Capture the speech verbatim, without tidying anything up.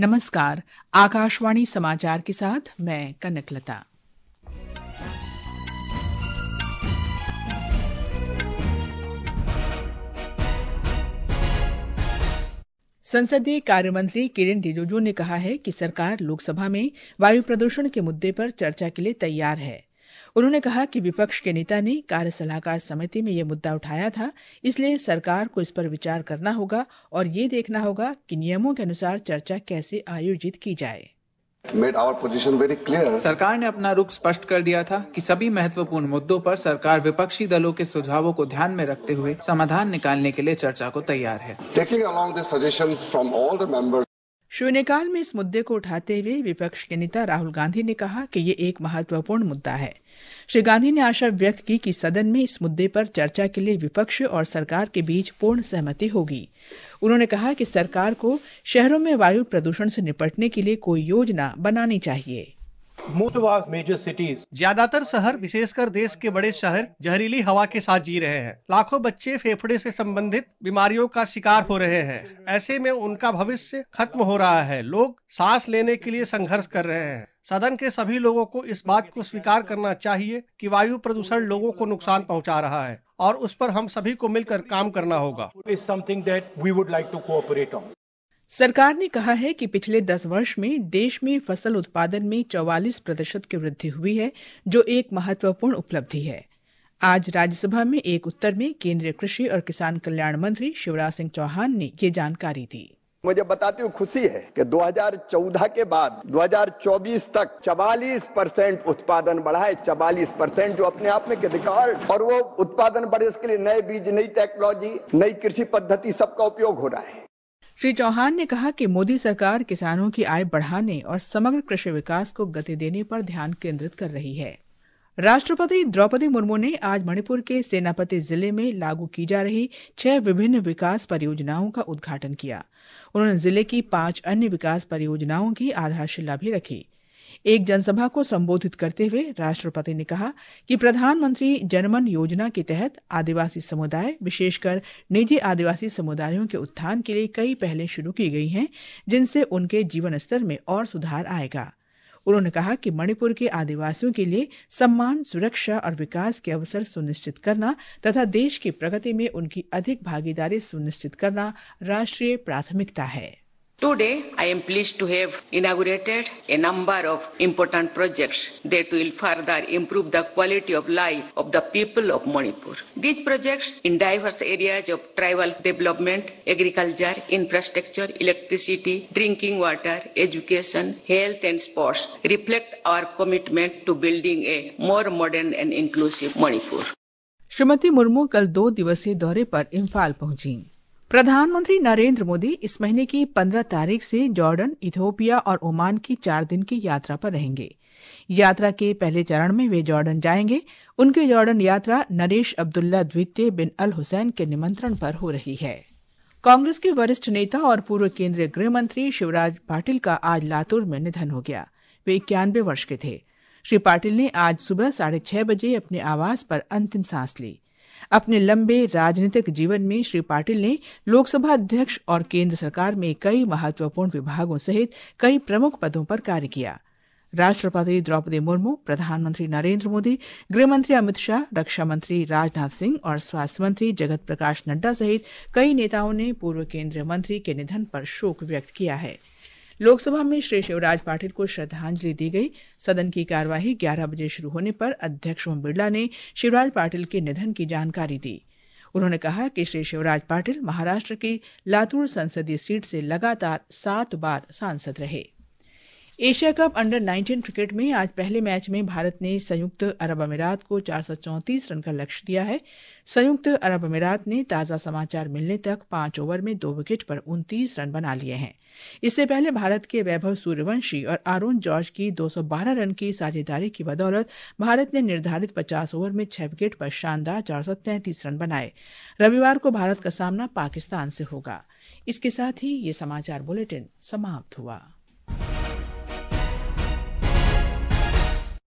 नमस्कार, आकाशवाणी समाचार के साथ मैं कनकलता। संसदीय कार्यमंत्री किरेन रिजिजू ने कहा है कि सरकार लोकसभा में वायु प्रदूषण के मुद्दे पर चर्चा के लिए तैयार है। उन्होंने कहा कि विपक्ष के नेता ने कार्य सलाहकार समिति में यह मुद्दा उठाया था, इसलिए सरकार को इस पर विचार करना होगा और ये देखना होगा कि नियमों के अनुसार चर्चा कैसे आयोजित की जाए। Made our position very clear. सरकार ने अपना रुख स्पष्ट कर दिया था कि सभी महत्वपूर्ण मुद्दों पर सरकार विपक्षी दलों के सुझावों को ध्यान में रखते हुए समाधान निकालने के लिए चर्चा को तैयार है। Taking along the suggestions from all the members. शून्यकाल में इस मुद्दे को उठाते हुए विपक्ष के नेता राहुल गांधी ने कहा कि ये एक महत्वपूर्ण मुद्दा है। श्री गांधी ने आशा व्यक्त की कि सदन में इस मुद्दे पर चर्चा के लिए विपक्ष और सरकार के बीच पूर्ण सहमति होगी। उन्होंने कहा कि सरकार को शहरों में वायु प्रदूषण से निपटने के लिए कोई योजना बनानी चाहिए। Most of our major cities, ज्यादातर शहर विशेषकर देश के बड़े शहर जहरीली हवा के साथ जी रहे हैं। लाखों बच्चे फेफड़े से संबंधित बीमारियों का शिकार हो रहे हैं। ऐसे में उनका भविष्य खत्म हो रहा है। लोग सांस लेने के लिए संघर्ष कर रहे हैं। सदन के सभी लोगों को इस बात को स्वीकार करना चाहिए कि वायु प्रदूषण लोगों को नुकसान पहुंचा रहा है और उस पर हम सभी को मिलकर काम करना होगा। Is something that we would like to cooperate on. सरकार ने कहा है कि पिछले दस वर्ष में देश में फसल उत्पादन में चौवालीस प्रतिशत की वृद्धि हुई है, जो एक महत्वपूर्ण उपलब्धि है। आज राज्यसभा में एक उत्तर में केंद्रीय कृषि और किसान कल्याण मंत्री शिवराज सिंह चौहान ने ये जानकारी दी। मुझे बताते हुए खुशी है कि दो हज़ार चौदह के बाद दो हज़ार चौबीस तक चवालीस परसेंट उत्पादन बढ़ा है। चवालीस परसेंट जो अपने आप में के रिकॉर्ड, और वो उत्पादन बढ़े इसके लिए नए बीज, नई टेक्नोलॉजी, नई कृषि पद्धति सबका उपयोग हो रहा है। श्री चौहान ने कहा कि मोदी सरकार किसानों की आय बढ़ाने और समग्र कृषि विकास को गति देने पर ध्यान केंद्रित कर रही है। राष्ट्रपति द्रौपदी मुर्मू ने आज मणिपुर के सेनापति जिले में लागू की जा रही छह विभिन्न विकास परियोजनाओं का उद्घाटन किया। उन्होंने जिले की पांच अन्य विकास परियोजनाओं की आधारशिला भी रखी। एक जनसभा को संबोधित करते हुए राष्ट्रपति ने कहा कि प्रधानमंत्री जनमन योजना के तहत आदिवासी समुदाय, विशेषकर निजी आदिवासी समुदायों के उत्थान के लिए कई पहलें शुरू की गई हैं, जिनसे उनके जीवन स्तर में और सुधार आएगा। उन्होंने कहा कि मणिपुर के आदिवासियों के लिए सम्मान, सुरक्षा और विकास के अवसर सुनिश्चित करना तथा देश की प्रगति में उनकी अधिक भागीदारी सुनिश्चित करना राष्ट्रीय प्राथमिकता है। Today, I am pleased to have inaugurated a number of important projects that will further improve the quality of life of the people of Manipur. These projects in diverse areas of tribal development, agriculture, infrastructure, electricity, drinking water, education, health and sports reflect our commitment to building a more modern and inclusive Manipur. Shrimati Murmu कल दो दिवसीय दौरे पर इम्फाल पहुंची। प्रधानमंत्री नरेंद्र मोदी इस महीने की पंद्रह तारीख से जॉर्डन, इथियोपिया और ओमान की चार दिन की यात्रा पर रहेंगे। यात्रा के पहले चरण में वे जॉर्डन जाएंगे। उनकी जॉर्डन यात्रा नरेश अब्दुल्ला द्वितीय बिन अल हुसैन के निमंत्रण पर हो रही है। कांग्रेस के वरिष्ठ नेता और पूर्व केंद्रीय गृह मंत्री शिवराज पाटिल का आज लातूर में निधन हो गया। वे इक्यानवे वर्ष के थे। श्री पाटिल ने आज सुबह साढ़े छह बजे अपने आवास पर अंतिम सांस ली। अपने लंबे राजनीतिक जीवन में श्री पाटिल ने लोकसभा अध्यक्ष और केंद्र सरकार में कई महत्वपूर्ण विभागों सहित कई प्रमुख पदों पर कार्य किया। राष्ट्रपति द्रौपदी मुर्मू, प्रधानमंत्री नरेंद्र मोदी, गृहमंत्री अमित शाह, रक्षा मंत्री राजनाथ सिंह और स्वास्थ्य मंत्री जगत प्रकाश नड्डा सहित कई नेताओं ने पूर्व केंद्रीय मंत्री के निधन पर शोक व्यक्त किया है। लोकसभा में श्री शिवराज पाटिल को श्रद्धांजलि दी गई। सदन की कार्यवाही ग्यारह बजे शुरू होने पर अध्यक्ष ओम बिरला ने शिवराज पाटिल के निधन की जानकारी दी। उन्होंने कहा कि श्री शिवराज पाटिल महाराष्ट्र की लातूर संसदीय सीट से लगातार सात बार सांसद रहे। Asia cup under nineteen cricket में आज पहले मैच में भारत ने संयुक्त अरब अमीरात को चार सौ चौंतीस रन का लक्ष्य दिया है। संयुक्त अरब अमीरात ने ताजा समाचार मिलने तक पांच ओवर में दो विकेट पर उनतीस रन बना लिए हैं। इससे पहले भारत के वैभव सूर्यवंशी और आरोन जॉर्ज की दो सौ बारह रन की साझेदारी की बदौलत भारत ने निर्धारित पचास ओवर में छह विकेट पर शानदार चार सौ तैंतीस रन बनाए। रविवार को भारत का सामना पाकिस्तान से होगा। इसके साथ ही ये समाचार बुलेटिन समाप्त हुआ।